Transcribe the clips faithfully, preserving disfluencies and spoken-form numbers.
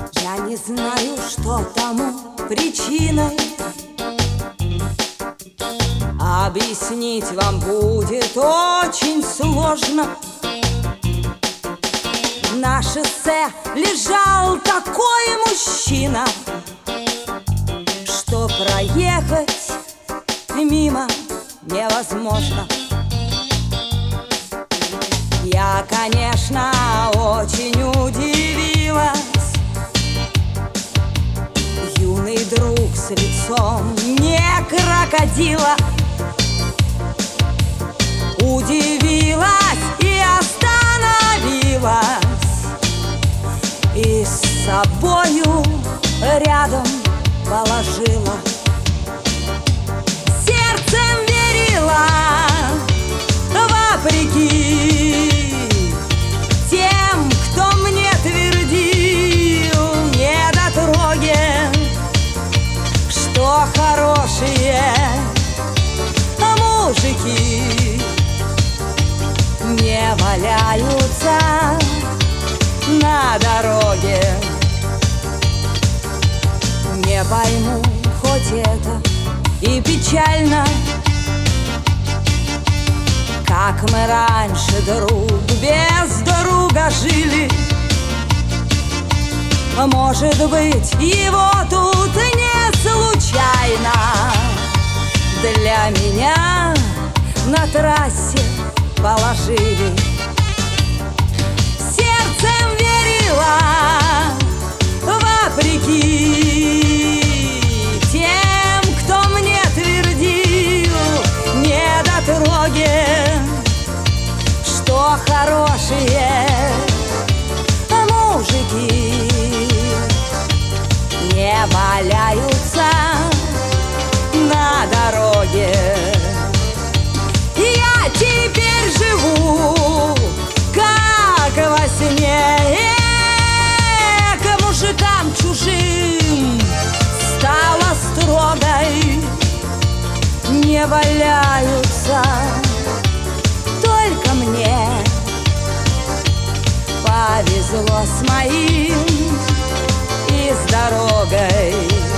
Я не знаю, что тому причиной. Объяснить вам будет очень сложно. На шоссе лежал такой мужчина, что проехать мимо невозможно. Я, конечно, очень удивилась. Юный друг с лицом не крокодила. Удивилась и остановилась, и с собою рядом положила. Сердцем верила, вопреки тем, кто мне твердил недотроги, что хорошие мужики не валяются на дороге. Не пойму, хоть это и печально, как мы раньше друг без друга жили. Может быть, его тут не случайно для меня на трассе положили. Сердцем верила, вопреки тем, кто мне твердил недотроги, что хорошие мужики не валяются на дороге. Я теперь живу как во сне, к мужикам чужим стала строгой. Не валяются только мне. Повезло с моим и с дорогой.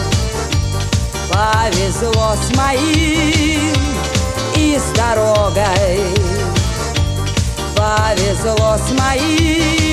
Повезло с моим и с дорогой. Повезло с моим